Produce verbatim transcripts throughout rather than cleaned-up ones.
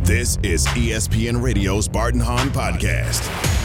This is E S P N Radio's Bart and Hahn Podcast.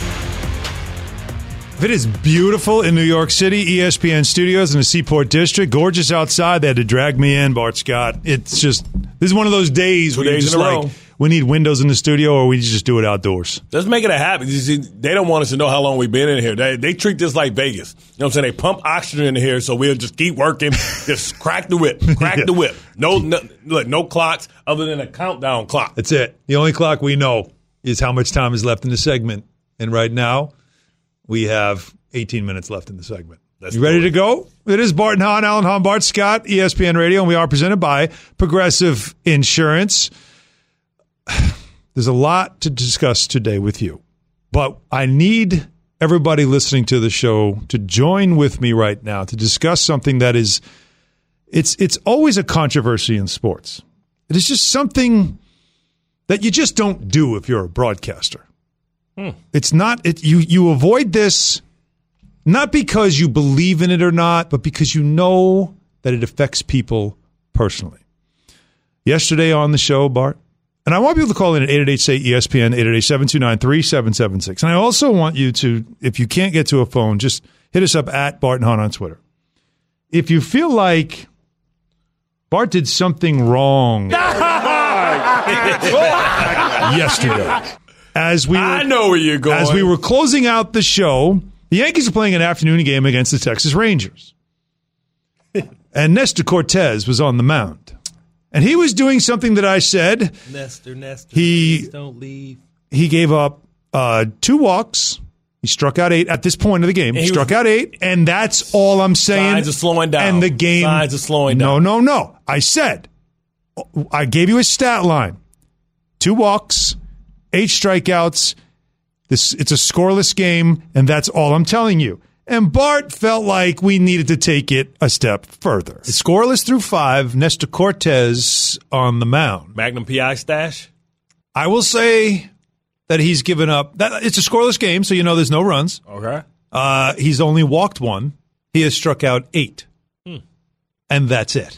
If it is beautiful in New York City, E S P N Studios in the Seaport District, gorgeous outside. They had to drag me in, Bart Scott. It's just, this is one of those days where you're just like, we need windows in the studio or we just do it outdoors. Let's make it a habit. You see, they don't want us to know how long we've been in here. They, they treat this like Vegas. You know what I'm saying? They pump oxygen in here so we'll just keep working. Just crack the whip. Crack yeah. the whip. No, no, look, no clocks other than a countdown clock. That's it. The only clock we know is how much time is left in the segment. And right now, we have eighteen minutes left in the segment. That's you ready to go? It is Bart and Hahn, Alan Hahn, Bart Scott, E S P N Radio, and we are presented by Progressive Insurance. There's a lot to discuss today with you, but I need everybody listening to the show to join with me right now to discuss something that is, it's it's always a controversy in sports. It is just something that you just don't do if you're a broadcaster. Hmm. It's not, it, you, you avoid this not because you believe in it or not, but because you know that it affects people personally. Yesterday on the show, Bart, and I want people to call in at eight eight eight, say E S P N, eight eight eight, seven two nine, three seven seven six. And I also want you to, if you can't get to a phone, just hit us up at Bart and Hahn on Twitter. If you feel like Bart did something wrong yesterday, as we were, I know where you're going. As we were closing out the show, the Yankees are playing an afternoon game against the Texas Rangers. And Nestor Cortez was on the mound. And he was doing something that I said. Nestor, Nestor, he, please don't leave. He gave up uh, two walks. He struck out eight at this point of the game. He, he struck was, out eight, and that's all I'm saying. Signs of slowing down. And the game. Signs of slowing down. No, no, no. I said, I gave you a stat line. Two walks, eight strikeouts. This it's a scoreless game, and that's all I'm telling you. And Bart felt like we needed to take it a step further. It's scoreless through five. Nestor Cortez on the mound. Magnum P I stash? I will say that he's given up. That, it's a scoreless game, so you know there's no runs. Okay. Uh, he's only walked one. He has struck out eight. Hmm. And that's it.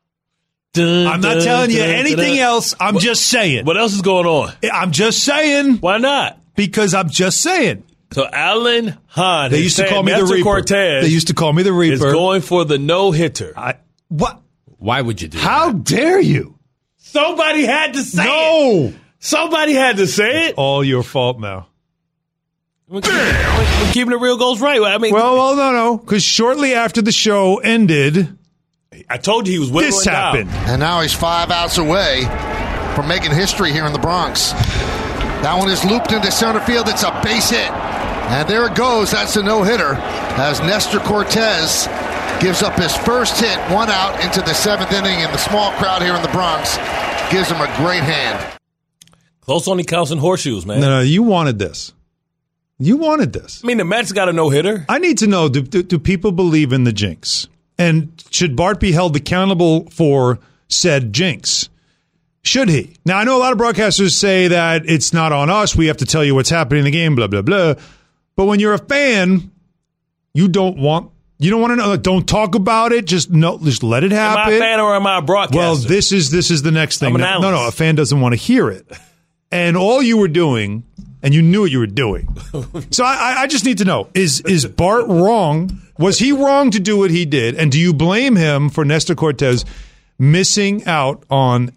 Dun, I'm not dun, telling you dun, anything dun. else. I'm what, just saying. What else is going on? I'm just saying. Why not? Because I'm just saying. So Alan Hahn, they used to call me the Reaper. Cortez they used to call me the Reaper. Is going for the no hitter. I, what? Why would you do How that? dare you? Somebody had to say no. it. No. Somebody had to say it. It's all your fault now. We're keeping, we're keeping it real goes right. I mean, well, well, no, no, because shortly after the show ended, I told you he was whittling this happened, down. And now he's five outs away from making history here in the Bronx. That one is looped into center field. It's a base hit. And there it goes. That's a no-hitter as Nestor Cortez gives up his first hit, one out into the seventh inning, and the small crowd here in the Bronx gives him a great hand. Close only counts in horseshoes, man. No, no, you wanted this. You wanted this. I mean, the Mets got a no-hitter. I need to know, do, do, do people believe in the jinx? And should Bart be held accountable for said jinx? Should he? Now, I know a lot of broadcasters say that it's not on us. We have to tell you what's happening in the game, blah, blah, blah. But when you're a fan, you don't want you don't want to know. Don't talk about it. Just no. Just let it happen. Am I a fan or am I a broadcaster? Well, this is this is the next thing. I'm an no, analyst. no, no. A fan doesn't want to hear it, and all you were doing, and you knew what you were doing. So I, I just need to know: is is Bart wrong? Was he wrong to do what he did? And do you blame him for Nestor Cortez missing out on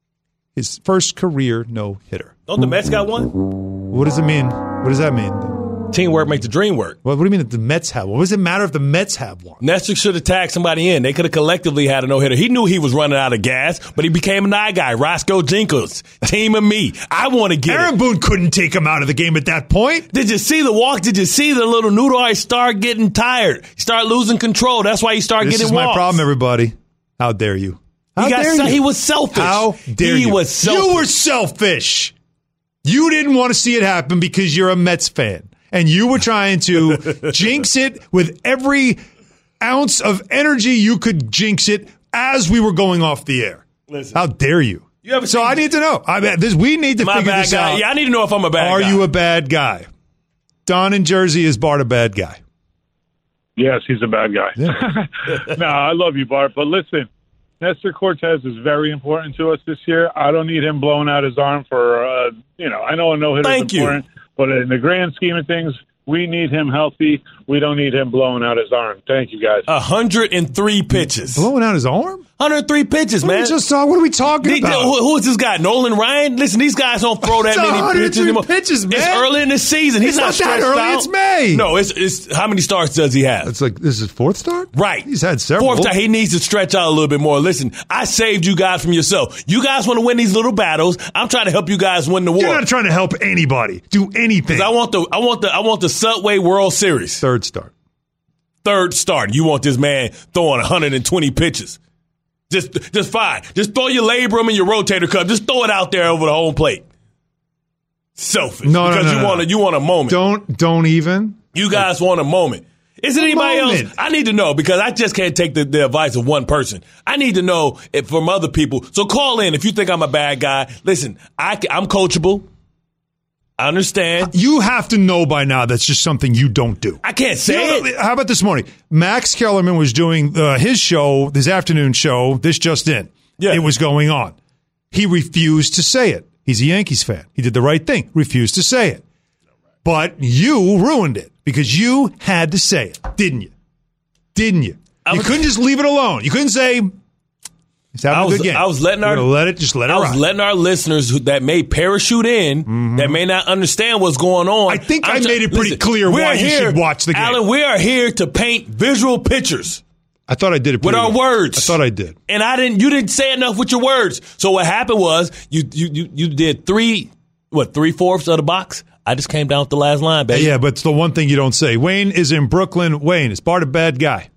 his first career no hitter? Don't the Mets got one? What does it mean? What does that mean? Teamwork makes the dream work. Well, what do you mean that the Mets have one? What does it matter if the Mets have one? Nestor should have tagged somebody in. They could have collectively had a no-hitter. He knew he was running out of gas, but he became an eye guy. Roscoe Jenkins, team of me. I want to get Aaron it. Boone couldn't take him out of the game at that point. Did you see the walk? Did you see the little noodle? I start getting tired. He start losing control. That's why he start this getting walks. This is my walks. problem, everybody. How dare you? How he, got dare se- you? he was selfish. How dare he you? was selfish. You were selfish. You didn't want to see it happen because you're a Mets fan. And you were trying to jinx it with every ounce of energy you could jinx it as we were going off the air. Listen, how dare you? you ever so I need to know. I mean, this, we need to Am figure I a bad this guy? out. Yeah, I need to know if I'm a bad Are guy. Are you a bad guy? Don in Jersey, is Bart a bad guy? Yes, he's a bad guy. Yeah. No, I love you, Bart. But listen, Nestor Cortez is very important to us this year. I don't need him blowing out his arm for, uh, you know, I know a no-hitter is important, you. But in the grand scheme of things, we need him healthy. We don't need him blowing out his arm. Thank you, guys. one hundred three pitches. Blowing out his arm? one hundred three pitches, what man. Are just, uh, what are we talking the, about? The, who, who is this guy? Nolan Ryan? Listen, these guys don't throw that many pitches anymore. pitches, man. It's early in the season. He's it's not, not that early. Out. It's May. No, it's, it's how many starts does he have? It's like this is fourth start? Right. He's had several. Fourth start. He needs to stretch out a little bit more. Listen, I saved you guys from yourself. You guys want to win these little battles. I'm trying to help you guys win the war. You're not trying to help anybody do anything. I want the I want the I want the Subway World Series. Third start. Third start. You want this man throwing one hundred twenty pitches. Just, just fine. Just throw your labrum and your rotator cuff. Just throw it out there over the home plate. Selfish. No, because no, no, you no. want a, you want a moment. Don't, don't even. You guys want a moment. Is it anybody moment. else? I need to know because I just can't take the, the advice of one person. I need to know it from other people. So call in if you think I'm a bad guy. Listen, I, I'm coachable. I understand. You have to know by now that's just something you don't do. I can't say you know, it. How about this morning? Max Kellerman was doing uh, his show, his afternoon show, this just in. Yeah. It was going on. He refused to say it. He's a Yankees fan. He did the right thing. Refused to say it. But you ruined it because you had to say it, didn't you? Didn't you? I You was, couldn't just leave it alone. You couldn't say, he's having I was, a good game. I was letting We're our gonna let it just let it I was ride. letting our listeners who, that may parachute in, mm-hmm. that may not understand what's going on. I think I'm I tr- made it pretty listen, clear we're why you here, should watch the game. Alan, we are here to paint visual pictures. I thought I did it with pretty our well. words. I thought I did, and I didn't. You didn't say enough with your words. So what happened was you you you, you did three what three fourths of the box. I just came down with the last line, baby. Yeah, but it's the one thing you don't say. Wayne is in Brooklyn. Wayne, is Bart a bad guy?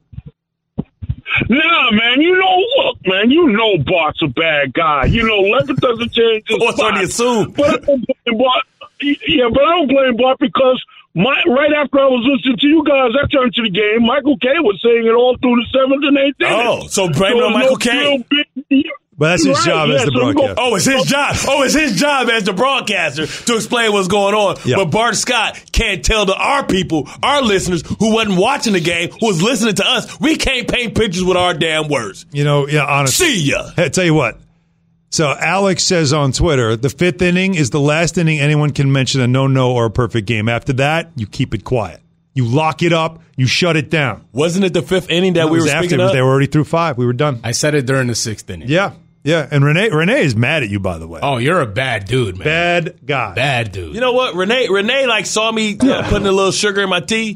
Nah, man, you know, look, man, you know Bart's a bad guy. You know, Levitt doesn't change his What's on the assume? But I don't blame Bart. Yeah, but I don't blame Bart because my right after I was listening to you guys, I turned to the game. Michael Kay was saying it all through the seventh and eighth inning. Oh, so blame it on Michael Kay. But that's his Right, job yeah, as the so we broadcaster. go- Oh, it's his job. Oh, it's his job as the broadcaster to explain what's going on. Yeah. But Bart Scott can't tell to our people, our listeners who wasn't watching the game, who was listening to us, we can't paint pictures with our damn words. You know, yeah, honestly. See ya. Hey, tell you what. So Alex says on Twitter, the fifth inning is the last inning anyone can mention a no-no or a perfect game. After that, you keep it quiet. You lock it up. You shut it down. Wasn't it the fifth inning that It we was were after, speaking of? They were already through five. We were done. I said it during the sixth inning. Yeah, yeah. And Renee, Renee is mad at you, by the way. Oh, you're a bad dude, man. Bad guy. Bad dude. You know what? Renee Renee like saw me uh, putting a little sugar in my tea.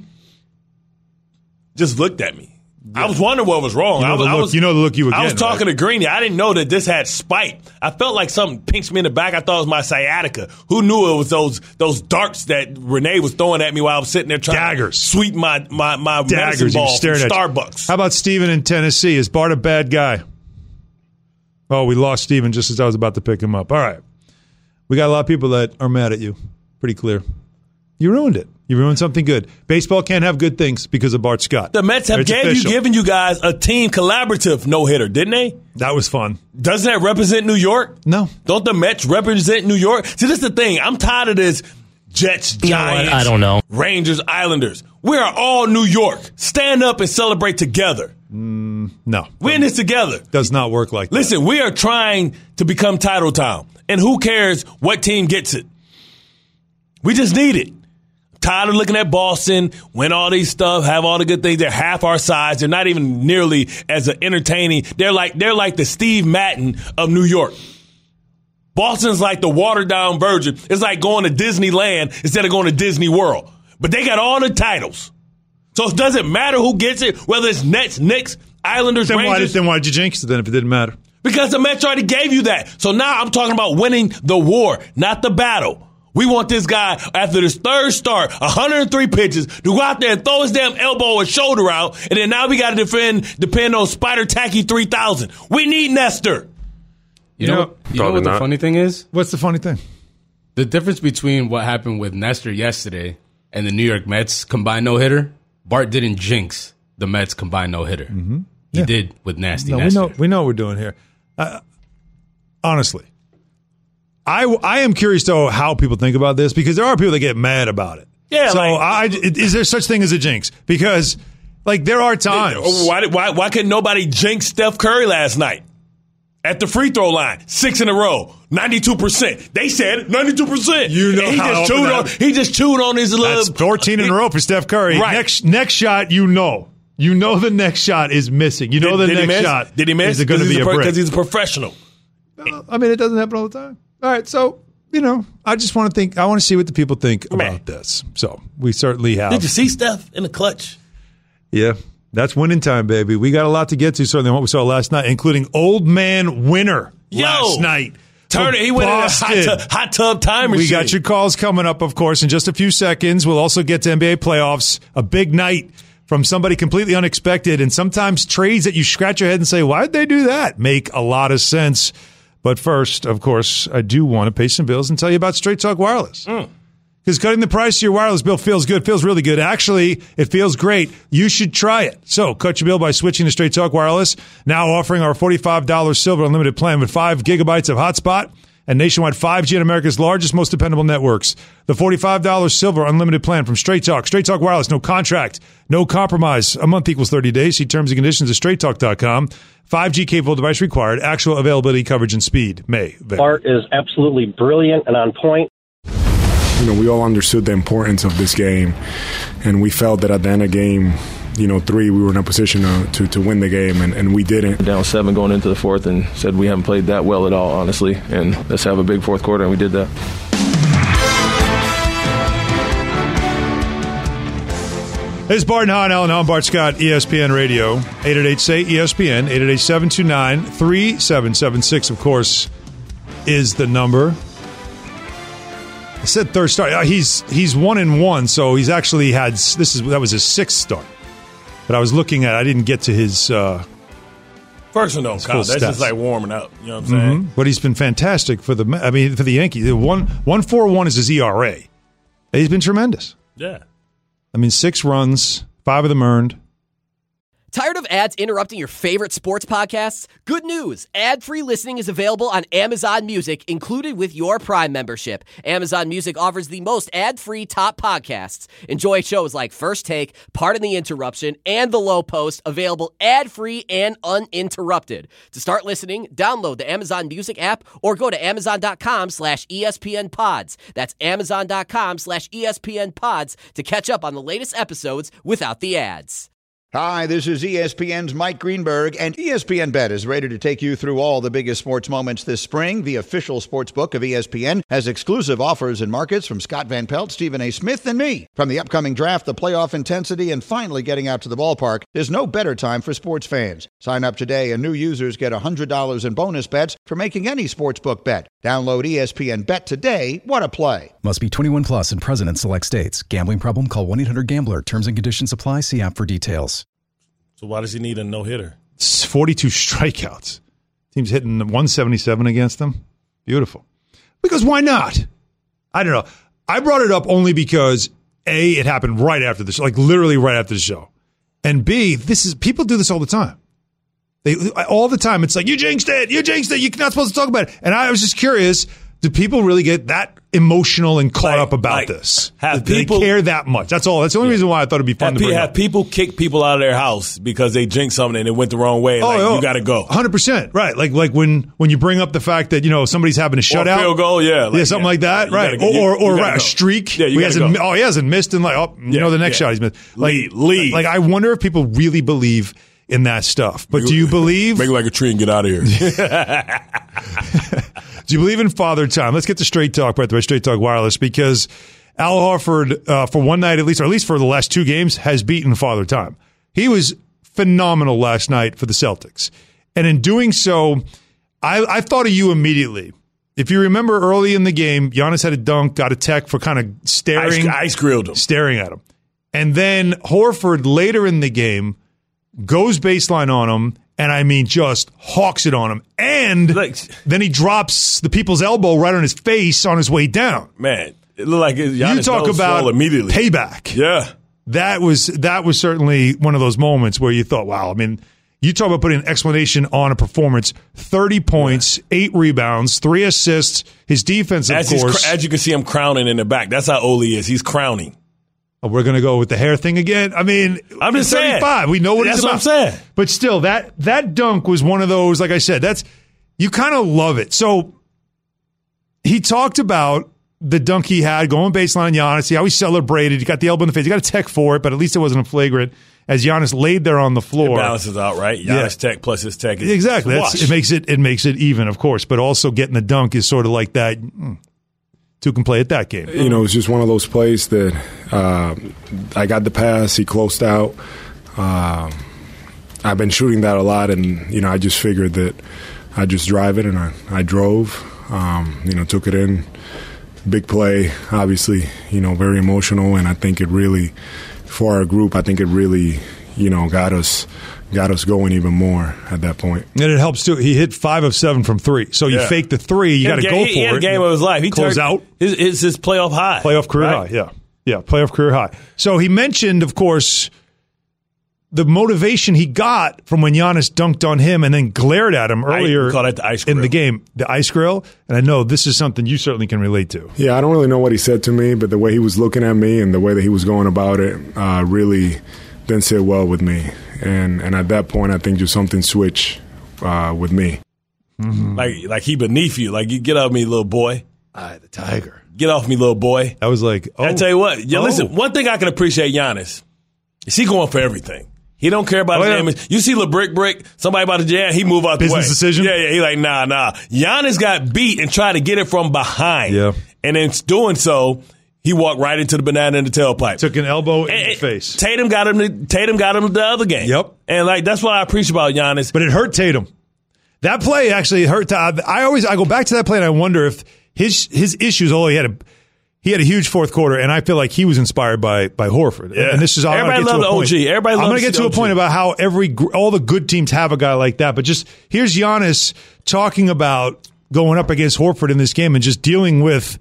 Just looked at me. I was wondering what was wrong. You know, I was, the, I look, was, you know the look you were I was getting, talking right? to Greeny. I didn't know that this had spite. I felt like something pinched me in the back. I thought it was my sciatica. Who knew it was those those darts that Renee was throwing at me while I was sitting there trying Daggers. to sweep my my, my medicine Daggers. You were ball from staring at you. Starbucks. How about Steven in Tennessee? Is Bart a bad guy? Oh, we lost Steven just as I was about to pick him up. All right. We got a lot of people that are mad at you. Pretty clear. You ruined it. You ruined something good. Baseball can't have good things because of Bart Scott. The Mets have It's gave official. you, given you guys a team collaborative no-hitter, didn't they? That was fun. Doesn't that represent New York? No. Don't the Mets represent New York? See, this is the thing. I'm tired of this Jets, You know what? Giants, I don't know. Rangers, Islanders. We are all New York. Stand up and celebrate together. No. We're in this together. Does not work like that. Listen, we are trying to become Title Town. And who cares what team gets it? We just need it. Tired of looking at Boston, win all these stuff, have all the good things. They're half our size. They're not even nearly as entertaining. They're like they're like the Steve Madden of New York. Boston's like the watered down version. It's like going to Disneyland instead of going to Disney World. But they got all the titles. So it doesn't matter who gets it, whether it's Nets, Knicks, Islanders, Then why, did, Rangers. then why did you jinx it then if it didn't matter? Because the Mets already gave you that. So now I'm talking about winning the war, not the battle. We want this guy, after his third start, one hundred three pitches, to go out there and throw his damn elbow or shoulder out, and then now we got to defend, depend on Spider Tacky three thousand. We need Nestor. You know, you know what the funny thing is? What's the funny thing? The difference between what happened with Nestor yesterday and the New York Mets combined no-hitter, Bart didn't jinx the Mets combined no-hitter. Mm-hmm. He Yeah. did with Nasty No, we Nestor. know, we know what we're doing here. Uh, honestly. I, I am curious, though, how people think about this, because there are people that get mad about it. Yeah, So like- I, is there such thing as a jinx? Because, like, there are times. Why, did- why, why couldn't nobody jinx Steph Curry last night? At the free throw line, six in a row, ninety-two percent. They said ninety-two percent. You know he how just chewed on. He just chewed on his little. That's fourteen in a row for Steph Curry. Right. Next next shot, you know, you know the next shot is missing. You know did, the did next shot. Did he miss? Is going to be a pro- brick? Because he's a professional. Uh, I mean, it doesn't happen all the time. All right, so you know, I just want to think. I want to see what the people think Man. about this. So we certainly have. Did you see Steph in the clutch? Yeah. That's winning time, baby. We got a lot to get to, certainly what we saw last night, including old man winner Yo, last night. Turner, he went Boston. in a hot, tu- hot tub time machine. We got your calls coming up, of course, in just a few seconds. We'll also get to N B A playoffs, a big night from somebody completely unexpected, and sometimes trades that you scratch your head and say, why did they do that? Make a lot of sense. But first, of course, I do want to pay some bills and tell you about Straight Talk Wireless. Mm. Because cutting the price of your wireless bill feels good, feels really good. Actually, it feels great. You should try it. So, cut your bill by switching to Straight Talk Wireless, now offering our forty-five dollars Silver Unlimited plan with five gigabytes of hotspot and nationwide five G on America's largest, most dependable networks. The forty-five dollars Silver Unlimited plan from Straight Talk. Straight Talk Wireless, no contract, no compromise. A month equals thirty days. See terms and conditions at straight talk dot com. five G capable device required. Actual availability, coverage, and speed may vary. Bart is absolutely brilliant and on point. You know, we all understood the importance of this game, and we felt that at the end of game, you know, three, we were in a position to, to, to win the game, and, and we didn't. Down seven going into the fourth and said we haven't played that well at all, honestly, and let's have a big fourth quarter, and we did that. This is Bart Hahn, Alan Hahn, Bart Scott, E S P N Radio. eight eight eight, S A Y, E S P N, eight eight eight, seven two nine, three seven seven six, of course, is the number. I said third start. He's he's one and one, so he's actually had this is that was his sixth start. But I was looking at, I didn't get to his uh, first and don't count. That's stats. just like warming up. You know what I'm saying? Mm-hmm. But he's been fantastic for the. I mean, for the Yankees. One one four one is his E R A. He's been tremendous. Yeah. I mean, six runs, five of them earned. Tired of ads interrupting your favorite sports podcasts? Good news! Ad-free listening is available on Amazon Music, included with your Prime membership. Amazon Music offers the most ad-free top podcasts. Enjoy shows like First Take, Pardon the Interruption, and The Low Post, available ad-free and uninterrupted. To start listening, download the Amazon Music app or go to amazon.com slash ESPN pods. That's amazon.com slash ESPN pods to catch up on the latest episodes without the ads. Hi, this is E S P N's Mike Greenberg, and E S P N Bet is ready to take you through all the biggest sports moments this spring. The official sports book of E S P N has exclusive offers and markets from Scott Van Pelt, Stephen A. Smith, and me. From the upcoming draft, the playoff intensity, and finally getting out to the ballpark, there's no better time for sports fans. Sign up today, and new users get one hundred dollars in bonus bets for making any sportsbook bet. Download E S P N Bet today. What a play. Must be twenty-one plus and present in select states. Gambling problem? Call one eight hundred gambler. Terms and conditions apply. See app for details. So why does he need a no-hitter? forty-two strikeouts. Team's hitting one seventy-seven against them. Beautiful. Because why not? I don't know. I brought it up only because, A, it happened right after the show, like literally right after the show. And B, this is people do this all the time. They all the time. It's like, you jinxed it. You jinxed it. You're not supposed to talk about it. And I was just curious, do people really get that emotional and caught like, up about like, this? Have do people, they care that much? That's all. That's the only yeah. reason why I thought it'd be fun have to bring pe- Have up. people kick people out of their house because they jinxed something and it went the wrong way? Oh, like, oh, you got to go. one hundred percent. Right. Like like when, when you bring up the fact that, you know, somebody's having a shutout. Or a field goal, yeah. Like, yeah, something yeah. like that. You right. Gotta, or you, or you right, a streak. Yeah, you he hasn't, go. Oh, he hasn't missed. And like, oh, you yeah, know, the next yeah. shot he's missed. Like, leave, leave. Like, I wonder if people really believe in that stuff. But make, do you believe? Make like a tree and get out of here. Do you believe in Father Time? Let's get to Straight Talk, by the way, Straight Talk Wireless, because Al Horford, uh, for one night at least, or at least for the last two games, has beaten Father Time. He was phenomenal last night for the Celtics. And in doing so, I, I thought of you immediately. If you remember early in the game, Giannis had a dunk, got a tech for kind of staring. Ice, ice grilled him. Staring at him. And then Horford later in the game goes baseline on him, and I mean just hawks it on him. And like, then he drops the people's elbow right on his face on his way down. Man, it looked like Giannis you talk about immediately. Payback. Yeah. That was that was certainly one of those moments where you thought, wow, I mean, you talk about putting an explanation on a performance. thirty points, yeah. eight rebounds, three assists. His defense, of as course. As you can see him crowning in the back. That's how old he is. He's crowning. We're going to go with the hair thing again. I mean, I'm just thirty-five. Saying. We know what that's he's about. That's what I'm saying. But still, that that dunk was one of those, like I said, that's you kind of love it. So he talked about the dunk he had going baseline on Giannis, see how he celebrated. He got the elbow in the face. He got a tech for it, but at least it wasn't a flagrant. As Giannis laid there on the floor, it balances out, right? Giannis yeah. tech plus his tech is exactly. That's, it makes it it makes it even, of course. But also getting the dunk is sort of like that. Mm, two can play at that game. You know, it's just one of those plays that uh, I got the pass. He closed out. Uh, I've been shooting that a lot, and you know, I just figured that I just drive it, and I I drove. Um, you know, took it in. Big play, obviously. You know, very emotional, and I think it really. For our group, I think it really, you know, got us got us going even more at that point. And it helps, too. He hit five of seven from three. So you yeah. fake the three, you got to go for it. He had a game of his life. He closed out. It's his playoff high. Playoff career right? high, yeah. Yeah, playoff career high. So he mentioned, of course, the motivation he got from when Giannis dunked on him and then glared at him earlier I call that the ice grill. in the game. The ice grill. And I know this is something you certainly can relate to. Yeah, I don't really know what he said to me, but the way he was looking at me and the way that he was going about it uh, really didn't sit well with me. And and at that point, I think just something switched uh, with me. Mm-hmm. Like like he beneath you. Like, you get off me, little boy. Ah, the tiger. Get off me, little boy. I was like, oh. I tell you what. Yeah, oh. Listen, one thing I can appreciate Giannis is he going for everything. He don't care about oh, his yeah. image. You see LeBrick Brick, somebody about to jam, he move out the way. Business decision? Yeah, yeah. He like, nah, nah. Giannis got beat and tried to get it from behind. Yeah. And in doing so, he walked right into the banana in the tailpipe. Took an elbow in and, the face. Tatum got him. To, Tatum got him the other game. Yep. And like that's what I appreciate about Giannis. But it hurt Tatum. That play actually hurt. I always I go back to that play and I wonder if his his issues. Although he had a he had a huge fourth quarter, and I feel like he was inspired by by Horford. Yeah. And this is all everybody I'm loves the O G. Everybody I'm loves going to get to O a G. point about how every all the good teams have a guy like that. But just here's Giannis talking about going up against Horford in this game and just dealing with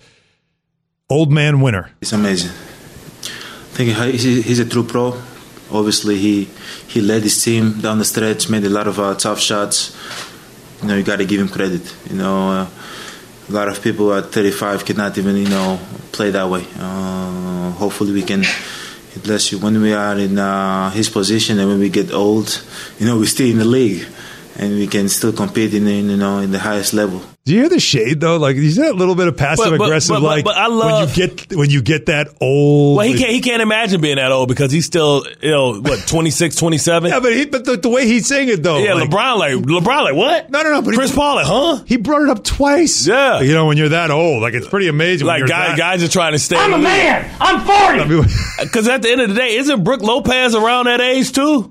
old man winner. It's amazing. I think he's a true pro. Obviously, he he led his team down the stretch, made a lot of uh, tough shots. You know, you got to give him credit. You know, uh, a lot of people at thirty-five cannot even, you know, play that way. Uh, hopefully, we can. Bless you. When we are in uh, his position and when we get old, you know, we stay in the league and we can still compete in, in you know, in the highest level. Do you hear the shade though? Like, is that a little bit of passive but, but, aggressive? But, but, like but I love, when you get when you get that old. Well, he can't he can't imagine being that old because he's still, you know, what, twenty-six, twenty-seven Yeah, but he, but the, the way he's saying it though. Yeah, like, LeBron like LeBron like what? No, no, no. But Chris he, Paul like, huh? He brought it up twice. Yeah, you know, when you're that old, like it's pretty amazing. Like when guys, that. guys are trying to stay. I'm a man. I'm forty Because at the end of the day, isn't Brook Lopez around that age too?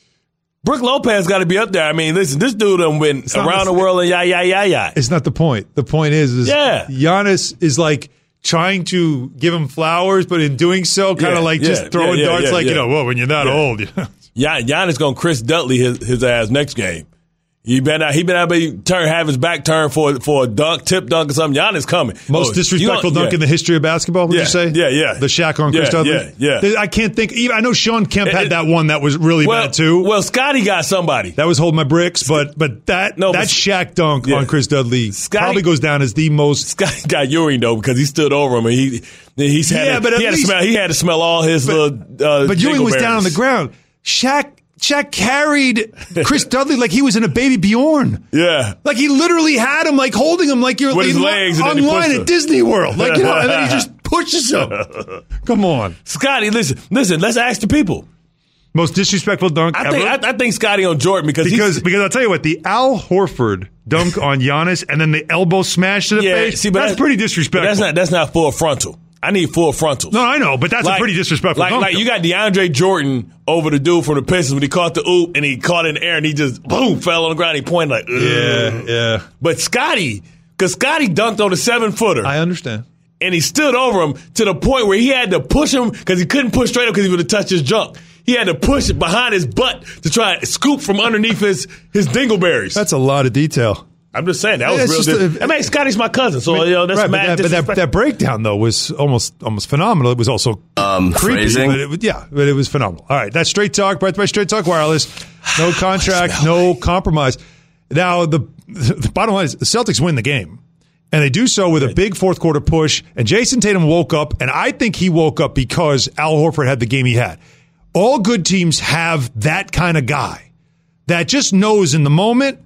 Brook Lopez got to be up there. I mean, listen, this dude done went around the world and yeah, yeah, yeah, yeah. It's not the point. The point is, is yeah. Giannis is like trying to give him flowers, but in doing so, kind of yeah, like yeah, just throwing yeah, yeah, darts yeah, like, yeah. you know, well, when you're that yeah. old. You know? Yeah, Giannis going to Chris Dudley his, his ass next game. He better not, he better not be turn, have his back turned for for a dunk, tip dunk or something. Giannis coming. Most oh, disrespectful dunk yeah. in the history of basketball, would yeah, you say? Yeah, yeah. The Shaq on yeah, Chris Dudley? Yeah, yeah. I can't think. Even I know Sean Kemp it, had that one that was really well, bad too. Well, Scotty got somebody. That was Hold My Bricks, but but that no, that but, Shaq dunk yeah. on Chris Dudley Scotty, probably goes down as the most. Scotty got Ewing though because he stood over him and he he's had yeah, to, but he had least, to smell he had to smell all his but, little. Uh, but Ewing was down on the ground. Shaq. Shaq carried Chris Dudley like he was in a baby Bjorn. Yeah. Like he literally had him like holding him like you're with his legs online at Disney World. Like, you know, and then he just pushes him. Come on. Scotty, listen, listen, let's ask the people. Most disrespectful dunk I ever? Think, I, I think Scotty on Jordan because because, he's, because I'll tell you what, the Al Horford dunk on Giannis and then the elbow smash to the yeah, face, see, but that's, that's pretty disrespectful. That's not, that's not full frontal. I need full frontals. No, I know, but that's like, a pretty disrespectful like, dunk. Like you got DeAndre Jordan over the dude from the Pistons when he caught the oop and he caught it in the air and he just, boom, fell on the ground. He pointed like, ugh. Yeah, yeah. But Scotty, because Scotty dunked on a seven-footer. I understand. And he stood over him to the point where he had to push him because he couldn't push straight up because he would have touched his junk. He had to push it behind his butt to try and scoop from underneath his, his dingleberries. That's a lot of detail. I'm just saying that yeah, was real. Di- I mean, Scotty's my cousin, so you know that's right, mad. But, that, but that, that breakdown though was almost almost phenomenal. It was also um, creepy, phrasing. but it, yeah, but it was phenomenal. All right, that's Straight Talk, brought by Straight Talk Wireless. No contract, no compromise. Now the the bottom line is the Celtics win the game, and they do so with a big fourth quarter push. And Jason Tatum woke up, and I think he woke up because Al Horford had the game he had. All good teams have that kind of guy that just knows in the moment,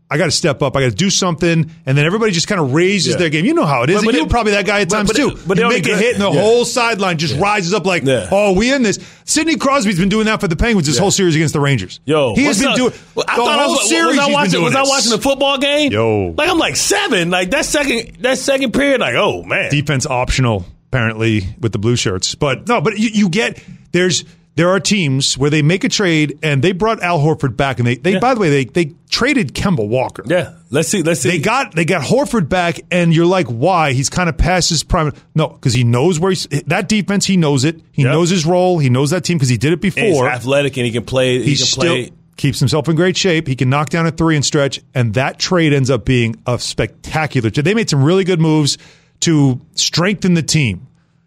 I got to step up. I got to do something. And then everybody just kind of raises Yeah. their game. You know how it is. But- but and you're it- probably that guy at but- times but too. it- but you they make a only- hit and the yeah. whole sideline just rises up like, Yeah. oh, we in this. Sidney Crosby's been doing that for the Penguins this Yeah. whole series against the Rangers. Yo, he has what's been up? doing Well, I the thought I whole was, series. was I he's been watching, doing was I this. watching the football game? Yo, like I'm like seven. Like that second, that second period. Like oh man, defense optional apparently with the blue shirts. But no, but you, you get there's there are teams where they make a trade and they brought Al Horford back and they, they Yeah. by the way they they traded Kemba Walker. Yeah, let's see, let's see. They got they got Horford back and you're like, why? He's kind of past his prime. No, because he knows where he's that defense. He knows it. He Yep. knows his role. He knows that team because he did it And he's before. athletic and he can play. He He can still play. keeps himself in great shape. He can knock down a three and stretch, and that trade ends up being a spectacular. They made some really good moves to strengthen the team.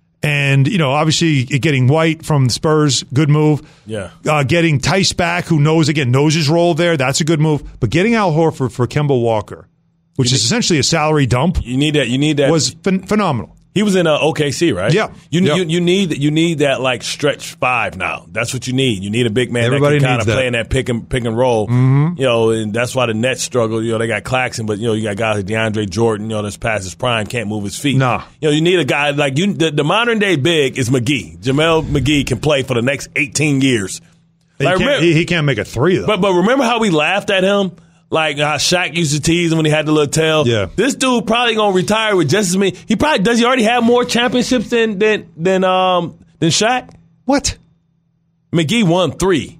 And, you know, obviously getting White from the Spurs, good move. Yeah. Uh, getting Tice back, who knows, again, knows his role there. That's a good move. But getting Al Horford for Kemba Walker, which is essentially a salary dump, You need that. You need that. was phen- phenomenal. He was in uh, O K C, right? Yeah. You, Yeah. you you need you need that like stretch five now. That's what you need. You need a big man Everybody that can kind needs of that. play in that pick and pick and roll. Mhm. You know, and that's why the Nets struggle. You know, they got Claxton, but you know, you got guys like DeAndre Jordan. You know, that's past his prime, can't move his feet. Nah. You know, you need a guy like you. The, the modern day big is McGee. Jamel McGee can play for the next eighteen years. He, Like, can't, remember- he, he can't make a three, though. But but remember how we laughed at him? Like how Shaq used to tease him when he had the little tail. Yeah. This dude probably gonna retire with just as many. He probably does. He already have more championships than than than um than Shaq. What? McGee won three.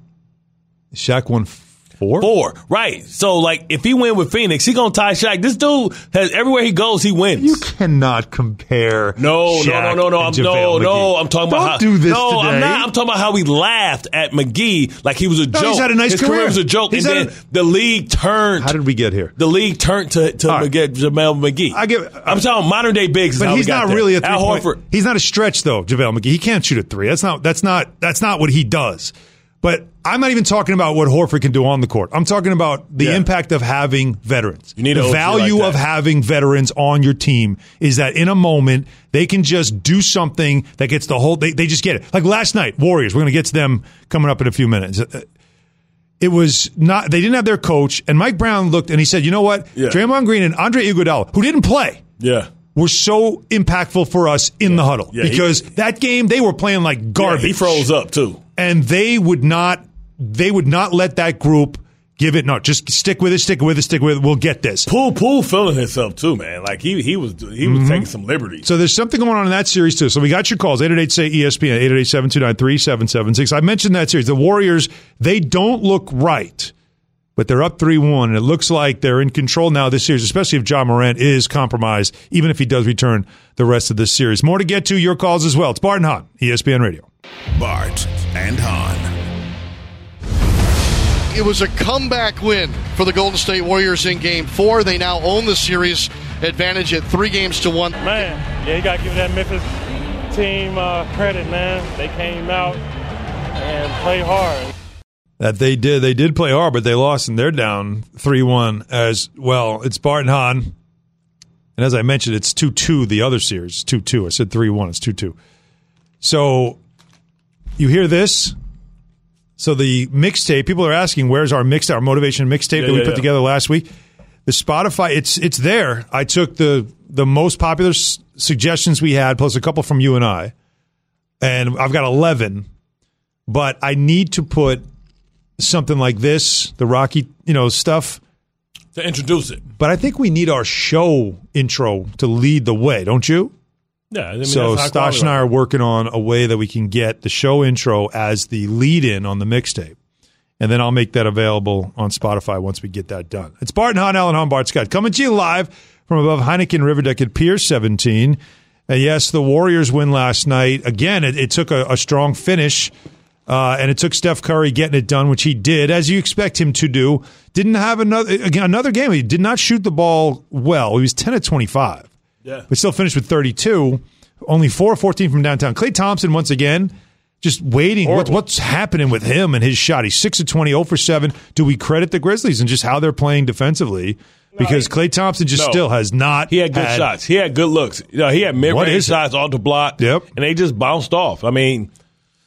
Shaq won four? Four. Right. So like if he win with Phoenix, he gonna tie Shaq. This dude has everywhere he goes, he wins. You cannot compare. No, no, no, no, no. I'm, Shaq and no, JaVale no. McGee. I'm talking Don't about how. do this no, today. I'm not. I'm talking about how we laughed at McGee like he was a No, joke. he's had a nice His career. was a joke, He's and had then a- the league turned. How did we get here? The league turned to to All right. get Jamel McGee. I give. I'm talking modern day bigs. Is But how he's we got not there. really a three Al point. Horford. He's not a stretch though, JaVale McGee. He can't shoot a three. That's not. That's not. That's not what he does. But I'm not even talking about what Horford can do on the court. I'm talking about the Yeah. impact of having veterans. You need the an O G value like of that. having veterans on your team is that in a moment they can just do something that gets the whole. They, they just get it. Like last night, Warriors. We're going to get to them coming up in a few minutes. It was not. They didn't have their coach, and Mike Brown looked and he said, "You know what? Yeah. Draymond Green and Andre Iguodala, who didn't play." Yeah. were so impactful for us in the huddle Yeah, he- because that game they were playing like garbage. Yeah, he froze up too, and they would not. They would not let that group give it. No, just stick with it. Stick with it. Stick with it. We'll get this. Poole Poole feeling himself too, man. Like he he was he was Mhm. taking some liberties. So there's something going on in that series too. So we got your calls eight eight eight say E S P N eight eight eight seven two nine three seven seven six. I mentioned that series. The Warriors, they don't look right, but they're up three one, and it looks like they're in control now this series, especially if Ja Morant is compromised, even if he does return the rest of this series. More to get to, your calls as well. It's Bart and Hahn, E S P N Radio. Bart and Hahn. It was a comeback win for the Golden State Warriors in Game Four. They now own the series, advantage at three games to one. Man, yeah, you got to give that Memphis team uh, credit, man. They came out and played hard. That they did. They did play hard, but they lost, and they're down three one as well. It's Bart and Hahn. And as I mentioned, it's two two the other series. two two. I said three one. It's two two. So you hear this? So the mixtape, people are asking, where's our mixtape, our motivation mixtape Yeah, that we yeah, put yeah. together last week? The Spotify, it's it's there. I took the the most popular s- suggestions we had, plus a couple from you and I, and I've got eleven. But I need to put something like this, the Rocky, you know, stuff. To introduce it. But I think we need our show intro to lead the way, don't you? Yeah, I mean, So that's high Stosh and I quality. are working on a way that we can get the show intro as the lead-in on the mixtape. And then I'll make that available on Spotify once we get that done. It's Bart and Hahn, Alan Hahn, Bart Scott, coming to you live from above Heineken River Deck at Pier seventeen. And yes, the Warriors win last night. Again, it, it took a, a strong finish, uh, and it took Steph Curry getting it done, which he did, as you expect him to do. Didn't have another again another game. He did not shoot the ball well. He was ten of twenty-five. Yeah. But still finished with thirty-two. Only four of fourteen from downtown. Klay Thompson, once again, just waiting. What, what's happening with him and his shot? He's six of twenty, zero for seven. Do we credit the Grizzlies and just how they're playing defensively? Because Klay Thompson just No. still has not He had good shots. He had good looks. You know, he had What mid-range is it? shots off the block. Yep. And they just bounced off. I mean,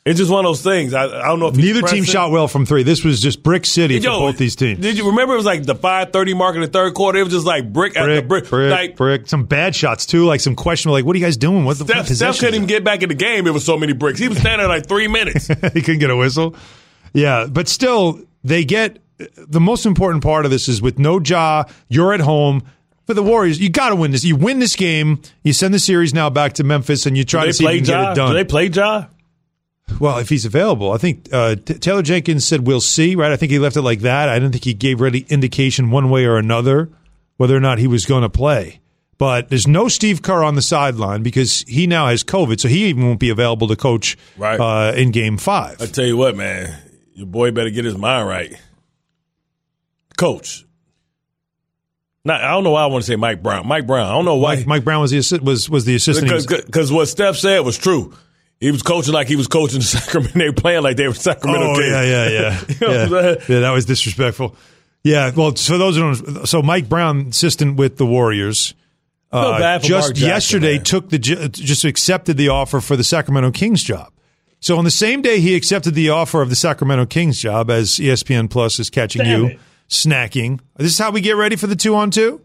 It's just one of those things. I, I don't know if neither team shot well from three. This was just brick city Yo, for both these teams. Did you remember it was like the five thirty mark in the third quarter? It was just like brick, brick after brick, brick, like, brick. Some bad shots too, like some questionable. Like, what are you guys doing? What the Steph, Steph couldn't even get back in the game. It was so many bricks. He was standing there like three minutes. He couldn't get a whistle. Yeah, but still, they get the most important part of this is with no Ja, you're at home. For the Warriors, you got to win this. You win this game, you send the series now back to Memphis, and you try to see if you can ja? get it done. Do they play Ja? Well, if he's available. I think uh, T- Taylor Jenkins said we'll see, right? I think he left it like that. I didn't think he gave really indication one way or another whether or not he was going to play. But there's no Steve Kerr on the sideline because he now has COVID, so he even won't be available to coach right. uh, in Game five. I tell you what, man, your boy better get his mind right. Coach. Not, I don't know why I want to say Mike Brown. Mike Brown. I don't know why. Mike, Mike Brown was the assi- was was the assistant. Because what Steph said was true. He was coaching like he was coaching Sacramento. They were playing like they were Sacramento oh, Kings. yeah, yeah, yeah. you know yeah. what I'm saying? Yeah, that was disrespectful. Yeah, well, so those who don't, so Mike Brown, assistant with the Warriors, uh, bad for just Mark Jackson, yesterday man. took the just accepted the offer for the Sacramento Kings job. So on the same day he accepted the offer of the Sacramento Kings job, as E S P N Plus is catching Damn you it. snacking. This is how we get ready for the two on two.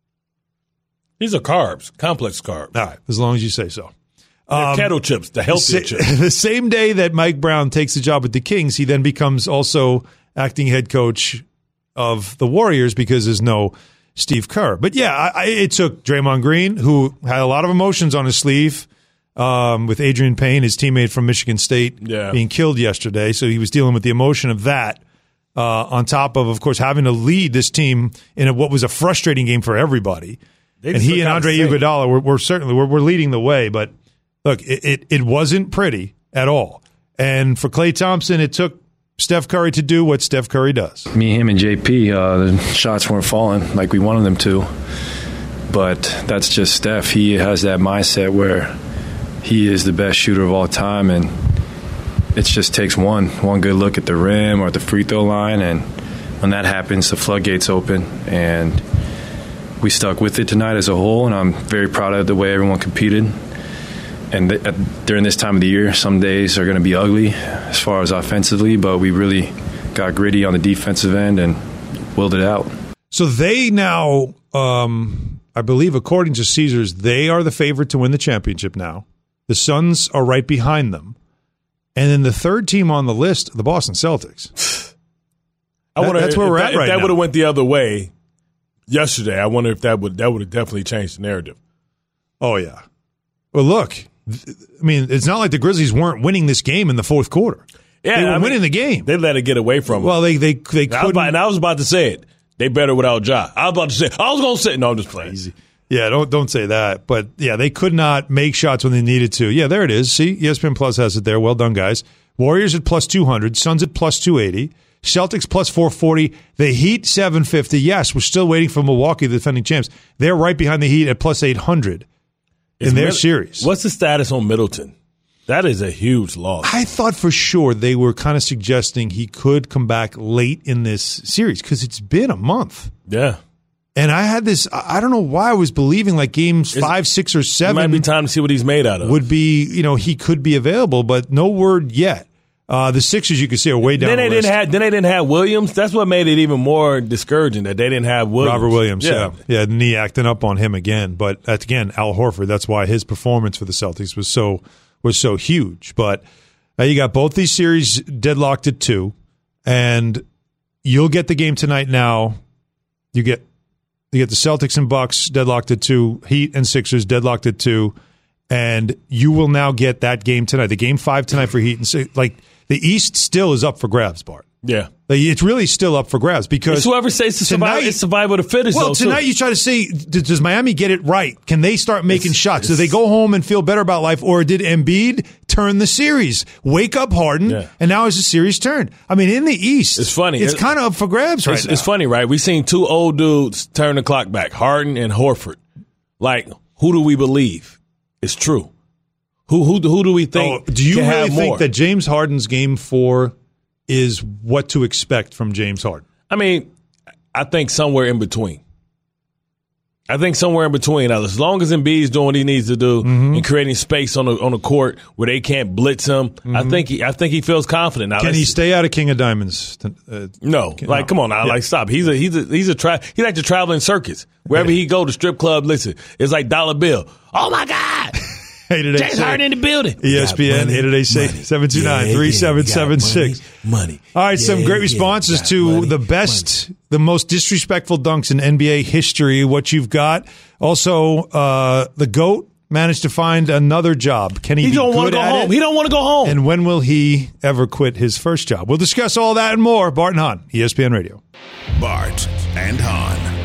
These are carbs, complex carbs. All right, as long as you say so. They're Um, kettle chips, the healthier sa- chips. The same day that Mike Brown takes the job with the Kings, he then becomes also acting head coach of the Warriors because there's no Steve Kerr. But yeah, I, I, it took Draymond Green, who had a lot of emotions on his sleeve um, with Adrian Payne, his teammate from Michigan State, Yeah. being killed yesterday. So he was dealing with the emotion of that. Uh, on top of, of course, having to lead this team in a, what was a frustrating game for everybody. They And just he look and out Andre of sync. Iguodala were, were certainly were, were leading the way. But look, it, it, it wasn't pretty at all. And for Klay Thompson, it took Steph Curry to do what Steph Curry does. Me, him, and J P, uh, the shots weren't falling like we wanted them to. But that's just Steph. He has that mindset where he is the best shooter of all time, and it just takes one, one good look at the rim or at the free throw line, and when that happens, the floodgates open, and we stuck with it tonight as a whole, and I'm very proud of the way everyone competed. And th- at, during this time of the year, some days are going to be ugly as far as offensively, but we really got gritty on the defensive end and willed it out. So they now, um, I believe, according to Caesars, they are the favorite to win the championship now. The Suns are right behind them. And then the third team on the list, the Boston Celtics. I wonder That's where if we're that, at right if that now. would have went the other way yesterday, I wonder if that would that would have definitely changed the narrative. Oh, yeah. Well, look, th- I mean, it's not like the Grizzlies weren't winning this game in the fourth quarter. Yeah, they were I mean, winning the game. They let it get away from them. Well, they they they I was, couldn't. about, and I was about to say it. They better without Ja. I was about to say I was going to say no. I'm just playing. Easy. Yeah, don't don't say that. But yeah, they could not make shots when they needed to. Yeah, there it is. See, E S P N Plus has it there. Well done, guys. Warriors at plus two hundred, Suns at plus two eighty, Celtics plus four forty, the Heat seven fifty. Yes, we're still waiting for Milwaukee, the defending champs. They're right behind the Heat at plus eight hundred in Is their Mid- series. What's the status on Middleton? That is a huge loss. I thought for sure they were kind of suggesting he could come back late in this series because it's been a month. Yeah. And I had this, I I don't know why I was believing like games It's- five, six, or It seven might be time to see what he's made out of. would be, you know, he could be available, but no word yet. Uh, the Sixers, you can see, are way down then the they list. didn't have. Then they didn't have Williams. That's what made it even more discouraging that they didn't have Williams. Robert Williams, yeah. yeah. knee acting up on him again. But that's, again, Al Horford. That's why his performance for the Celtics was so was so huge. But uh, you got both these series deadlocked at two, and you'll get the game tonight now. You get you get the Celtics and Bucks deadlocked at two, Heat and Sixers deadlocked at two, and you will now get that game tonight. The game five tonight for Heat and Sixers. Like, the East still is up for grabs, Bart. Yeah. Like, it's really still up for grabs because It's whoever says it's tonight, survival, it's survival of the fittest. well, though, tonight too. you try to say, d- does Miami get it right? Can they start making It's- shots? Do it's- they go home and feel better about life, or did Embiid turn the series? Wake up, Harden, Yeah. and now is the series turned? I mean, in the East, It's funny. It's It- kind of up for grabs right it's, now. it's funny, right? We've seen two old dudes turn the clock back, Harden and Horford. Like, who do we believe? It's true. Who who who do we think? Oh, do you can really have think more? that James Harden's game four is what to expect from James Harden? I mean, I think somewhere in between. I think somewhere in between. As long as Embiid's doing what he needs to do mm-hmm. and creating space on the on the court where they can't blitz him, mm-hmm. I think he I think he feels confident now. Can he stay out of King of Diamonds? Uh, no, can, like no. come on now, yeah. like stop. He's a he's a he's a tra- he's like the traveling circus. Wherever yeah. he go, the strip club. Listen, it's like Dollar Bill. Oh my God. James Harden in the building. E S P N, eight eight eight, seven two nine, three seven seven six. Money. All right, yeah, some great responses yeah, to money, the best, money. the most disrespectful dunks in N B A history, what you've got. Also, uh, the GOAT managed to find another job. Can he, he be don't good go at home. it? He don't want to go home. And when will he ever quit his first job? We'll discuss all that and more. Bart and Hahn, E S P N Radio. Bart and Hahn.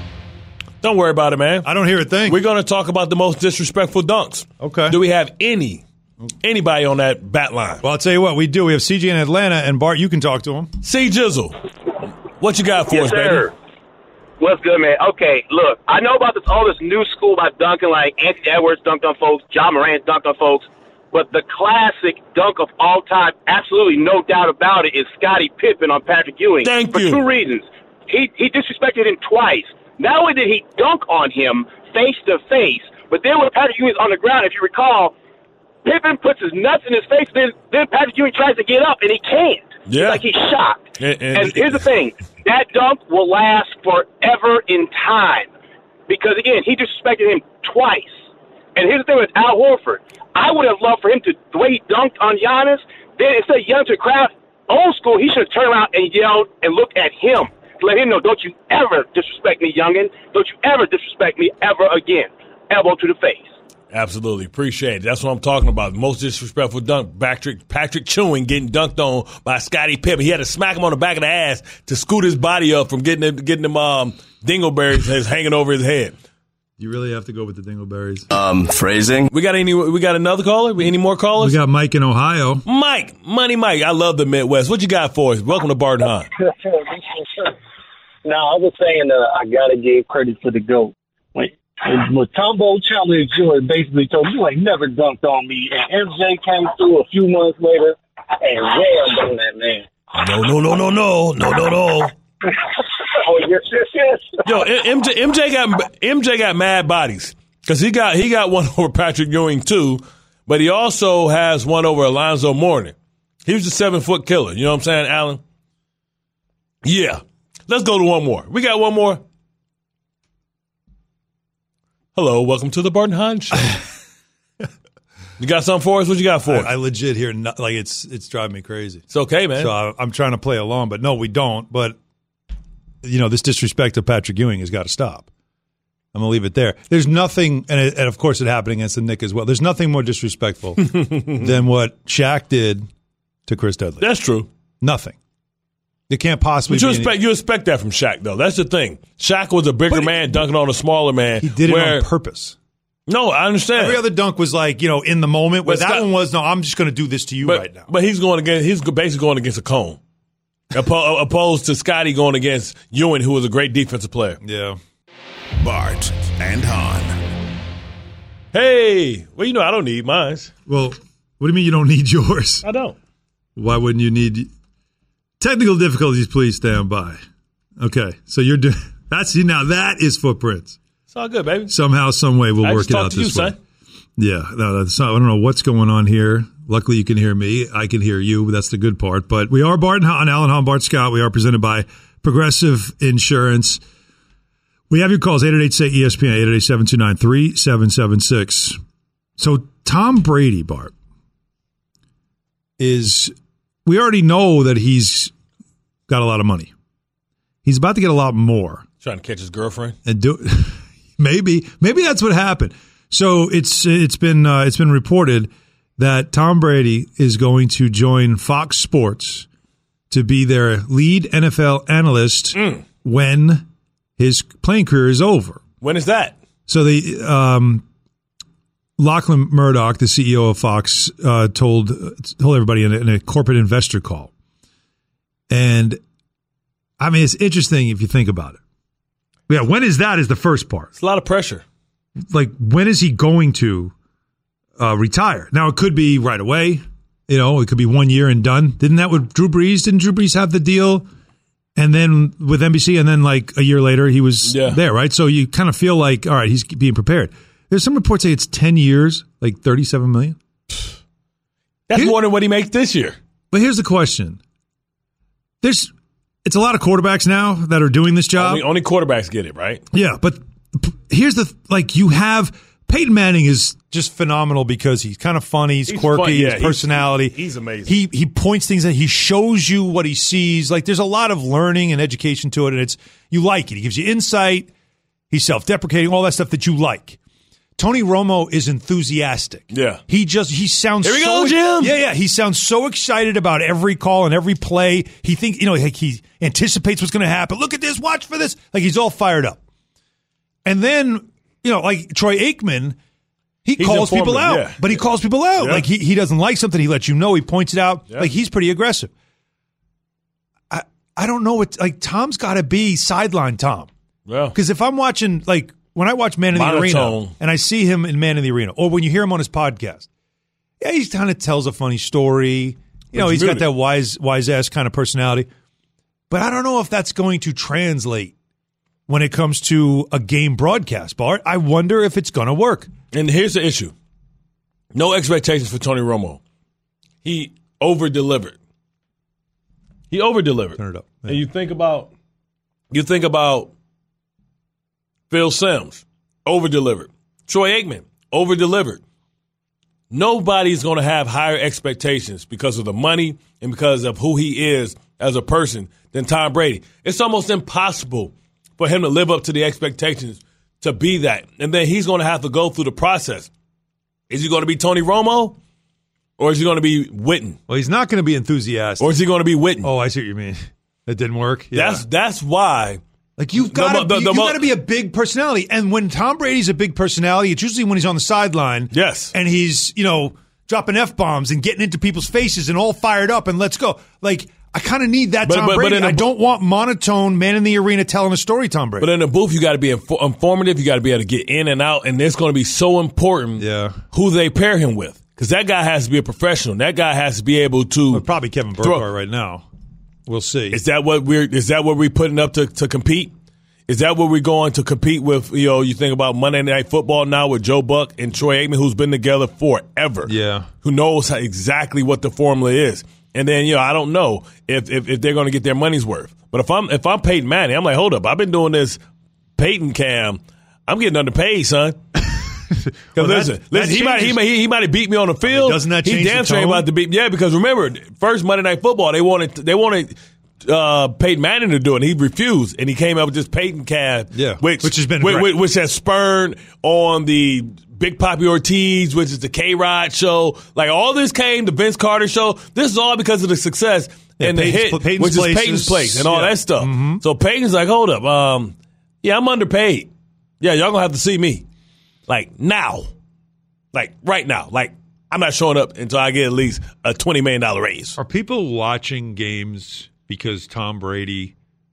Don't worry about it, man. I don't hear a thing. We're going to talk about the most disrespectful dunks. Okay. Do we have any anybody on that bat line? Well, I'll tell you what, we do. We have C J in Atlanta, and Bart, you can talk to him. C Jizzle, what you got for yes, us, sir. baby? What's good, man? Okay, look, I know about this all this new school about dunking, like Anthony Edwards dunked on folks, Ja Morant dunked on folks, but the classic dunk of all time, absolutely no doubt about it, is Scottie Pippen on Patrick Ewing. Thank for you. two reasons. He he disrespected him twice. Not only did he dunk on him face to face, but then when Patrick Ewing's on the ground, if you recall, Pippen puts his nuts in his face, then then Patrick Ewing tries to get up and he can't. Yeah. It's like he's shocked. And, and, and here's the thing. That dunk will last forever in time. Because, again, he disrespected him twice. And here's the thing with Al Horford. I would have loved for him to, the way he dunked on Giannis, then instead of yelling to the crowd, old school, he should have turned around and yelled and looked at him to let him know, don't you ever disrespect me, youngin. Don't you ever disrespect me ever again. Elbow to the face. Absolutely. Appreciate it. That's what I'm talking about. Most disrespectful dunk. Patrick Patrick Ewing getting dunked on by Scottie Pippen. He had to smack him on the back of the ass to scoot his body up from getting him, getting them um, dingleberries hanging over his head. You really have to go with the dingleberries. Um, phrasing. We got any? We got another caller? Any more callers? We got Mike in Ohio. Mike, Money Mike. I love the Midwest. What you got for us? Welcome to Bart and Hahn. No, I was saying uh, I gotta give credit to the GOAT. When, when Tombo challenged you and basically told you ain't never dunked on me, and M J came through a few months later and railed on that man. No, no, no, no, no, no, no, no. Oh yes, yes, yes. Yo, M J, M J got M J got mad bodies because he got he got one over Patrick Ewing too, but he also has one over Alonzo Mourning. He was a seven foot killer. You know what I'm saying, Alan? Yeah. Let's go to one more. We got one more. Hello, welcome to the Bart and Hahn Show. You got something for us? What you got for us? I, I legit hear no, like it's it's driving me crazy. It's okay, man. So I, I'm trying to play along, but no, we don't. But you know, this disrespect of Patrick Ewing has got to stop. I'm gonna leave it there. There's nothing, and, it, and of course it happened against the Knicks as well. There's nothing more disrespectful than what Shaq did to Chris Dudley. That's true. Nothing. You can't possibly. But you be expect any- you expect that from Shaq, though. That's the thing. Shaq was a bigger But man dunking on a smaller man. He did where, it on purpose. No, I understand. Every other dunk was like, you know, in the moment. Where But that Scott- one was, no, I'm just going to do this to you but, right now. But he's going against. He's basically going against a cone, Oppo- opposed to Scotty going against Ewing, who was a great defensive player. Yeah. Bart and Hahn. Hey, well, you know, I don't need mine. Well, what do you mean you don't need yours? I don't. Why wouldn't you need? Technical difficulties, please stand by. Okay, so you're doing that's now that is footprints. It's all good, baby. Somehow, some way, we'll I work just it talked out to this you, way. son. Yeah, no, that's not, I don't know what's going on here. Luckily, you can hear me. I can hear you. But that's the good part. But we are Bart and Hahn, Alan Hahn, Bart Scott. We are presented by Progressive Insurance. We have your calls, eight eight eight, say E S P N, eight eight eight, seven two nine, three seven seven six. So Tom Brady, Bart, is, we already know that he's got a lot of money. He's about to get a lot more. Trying to catch his girlfriend. And do maybe maybe that's what happened. So it's it's been uh, it's been reported that Tom Brady is going to join Fox Sports to be their lead N F L analyst Mm. when his playing career is over. When is that? So the um, Lachlan Murdoch, the C E O of Fox, uh, told told everybody in a, in a corporate investor call. And I mean, it's interesting if you think about it. Yeah, when is that is the first part. It's a lot of pressure. Like, when is he going to uh, retire? Now, it could be right away. You know, it could be one year and done. Didn't that with Drew Brees? Didn't Drew Brees have the deal? And then with N B C, and then like a year later, he was Yeah. there, right? So you kind of feel like, all right, he's being prepared. There's some reports say it's ten years, like thirty-seven million. That's Here- more than what he makes this year. But here's the question. There's, it's a lot of quarterbacks now that are doing this job. Only, only quarterbacks get it, right? Yeah, but p- here's the, like, you have, Peyton Manning is just phenomenal because he's kind of funny, he's, He's quirky, fun- yeah, his personality. He's, he's amazing. He he points things out. He shows you what he sees. Like, there's a lot of learning and education to it, and it's, you like it. He gives you insight. He's self-deprecating, all that stuff that you like. Tony Romo is enthusiastic. Yeah. He just, he sounds Here we so, go, Jim. Yeah, yeah. He sounds so excited about every call and every play. He think, you know, like he anticipates what's going to happen. Look at this, watch for this. Like, he's all fired up. And then, you know, like Troy Aikman, he He's calls people out, informative, yeah. but he calls people out. Yeah. Like, he, he doesn't like something, he lets you know, he points it out. Yeah. Like, he's pretty aggressive. I, I don't know what, like, Tom's got to be sideline Tom. Yeah. Because if I'm watching, like, when I watch Man in the Monotone. Arena and I see him in Man in the Arena, or when you hear him on his podcast, yeah, he kind of tells a funny story. You know, It's he's got muted. that wise, wise ass kind of personality. But I don't know if that's going to translate when it comes to a game broadcast, Bart. I wonder if it's going to work. And here's the issue. No expectations for Tony Romo. He over-delivered. He over-delivered. Turn it up. And you think about you think about Phil Simms, over-delivered. Troy Aikman, over-delivered. Nobody's going to have higher expectations because of the money and because of who he is as a person than Tom Brady. It's almost impossible for him to live up to the expectations to be that. And then he's going to have to go through the process. Is he going to be Tony Romo or is he going to be Witten? Well, he's not going to be enthusiastic. Or is he going to be Witten? Oh, I see what you mean. That didn't work. Yeah. That's that's why. Like, you've got to the- you, the- you got to be a big personality. And when Tom Brady's a big personality, it's usually when he's on the sideline. Yes. And he's, you know, dropping F-bombs and getting into people's faces and all fired up and let's go. Like, I kind of need that But- Tom but- but Brady. in a- I don't want monotone man in the arena telling a story Tom Brady. But in the booth, you got to be inf- informative. You got to be able to get in and out. And it's going to be so important yeah. who they pair him with. Because that guy has to be a professional. That guy has to be able to. Well, probably Kevin throw- Burkhardt right now. We'll see. Is that what we're? Is that what we're putting up to, to compete? Is that what we're going to compete with? You know, you think about Monday Night Football now with Joe Buck and Troy Aikman, who's been together forever. Yeah, who knows how, exactly what the formula is. And then, you know, I don't know if if, if they're going to get their money's worth. But if I'm if I'm Peyton Manning, I'm like, hold up, I've been doing this Peyton cam. I'm getting underpaid, son. Because Well, listen, that- listen, that he might he changes- might he, he might have beat me on the field. doesn't that he change damn the sure tone? about to beat. Yeah, because remember, first Monday Night Football, they wanted they wanted uh, Peyton Manning to do it. And he refused, and he came up with this Peyton cast, Yeah, which which has been which, great. which has spurned on the Big Papi Ortiz, which is the K-Rod show. Like, all this came, the Vince Carter show. This is all because of the success Yeah, and the Peyton's- hit, Peyton's which is Place Peyton's is- Place and all yeah. that stuff. Mhm. So Peyton's like, hold up, um, yeah, I'm underpaid. Yeah, y'all gonna have to see me. Like, now. Like, right now. Like, I'm not showing up until I get at least a twenty million dollars raise. Are people watching games because Tom Brady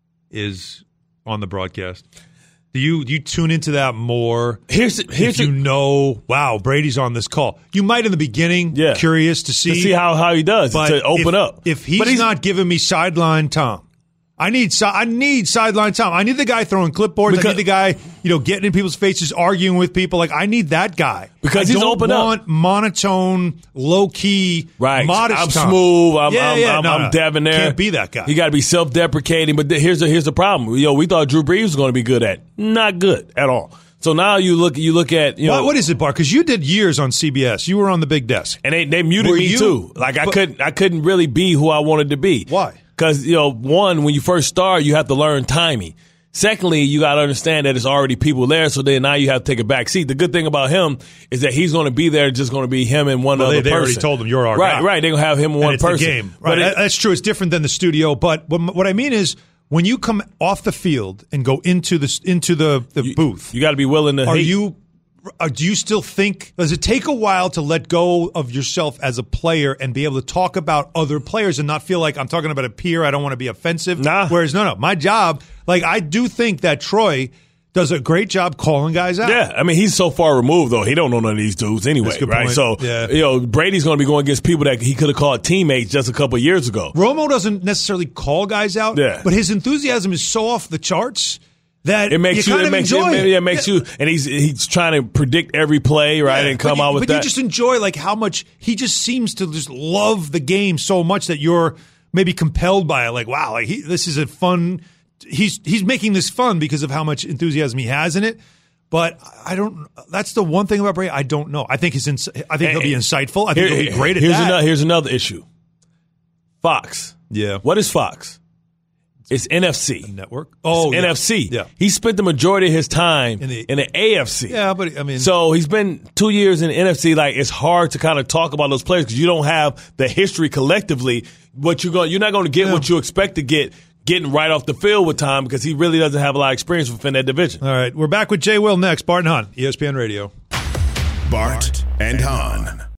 is on the broadcast? Do you do you tune into that more? Here's here's if you know, wow, Brady's on this call. You might in the beginning, Yeah. curious to see To see how, how he does, but to open if, up. If he's, But he's not giving me sideline Tom, I need si- I need sideline Tom. I need the guy throwing clipboards. Because- I need the guy, you know, getting in people's faces, arguing with people. Like, I need that guy Because I he's don't open up. want monotone, low key, Right. modest. I'm Tom. smooth. I'm, yeah, I'm, yeah, I'm, no, I'm no. debonair. Can't be that guy. You got to be self-deprecating. But th- here's the, here's the problem. Yo, we thought Drew Brees was going to be good at. Not good at all. So now you look you look at, you know. What, what is it, Bart? Because you did years on C B S. You were on the big desk. And they, they muted Were me you- too. Like, I but- couldn't I couldn't really be who I wanted to be. Why? Because, you know, one, when you first start, you have to learn timing. Secondly, you got to understand that there's already people there, so then now you have to take a back seat. The good thing about him is that he's going to be there, just going to be him and one Well, other they, they person. already told him you're our right, guy. right. They're going to have him and one and it's person. the game. But Right. it- That's true. It's different than the studio. But what, what I mean is, when you come off the field and go into the into the, the booth, you got to be willing to are hate. you? Or do you still think, does it take a while to let go of yourself as a player and be able to talk about other players and not feel like I'm talking about a peer, I don't want to be offensive? Nah. Whereas, no, no, my job, like, I do think that Troy does a great job calling guys out. Yeah, I mean, he's so far removed, though. He don't know none of these dudes anyway, right? point. So, yeah. you know, Brady's going to be going against people that he could have called teammates just a couple of years ago. Romo doesn't necessarily call guys out, yeah. but his enthusiasm is so off the charts that it makes you, you, kind it of makes enjoy you, it. yeah, it makes yeah. you, and he's he's trying to predict every play, right, yeah, and come you, out with but that. But you just enjoy like how much he just seems to just love the game so much that you're maybe compelled by it. Like, wow, like he, this is a fun. He's he's making this fun because of how much enthusiasm he has in it. But I don't. That's the one thing about Brady. I don't know. I think he's. Ins- I think he'll be insightful. I think Here, he'll be great at here's that. Another, here's another issue. Fox. Yeah. What is Fox? It's N F C network. Oh, it's yeah. N F C. Yeah. He spent the majority of his time in the, in the A F C. Yeah, but I mean, so he's been two years in the N F C. Like it's hard to kind of talk about those players because you don't have the history collectively. What you're going, you're not going to get yeah. what you expect to get. Getting right off the field with time because he really doesn't have a lot of experience within that division. All right, we're back with Jay Will next. Bart and Hahn, E S P N Radio. Bart and Hahn.